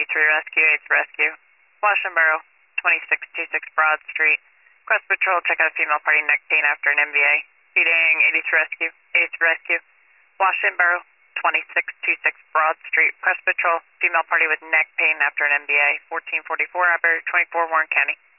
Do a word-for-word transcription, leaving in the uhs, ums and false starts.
eighty-three Rescue, eighth Rescue. Washington Borough, twenty-six twenty-six Broad Street. Quest Patrol, check out female party neck pain after an M V A. Speeding, eighty-three Rescue, eighth Rescue. Washington Borough, twenty-six twenty-six Broad Street. Quest Patrol, female party with neck pain after an M V A. fourteen forty-four Robert, twenty-four Warren County.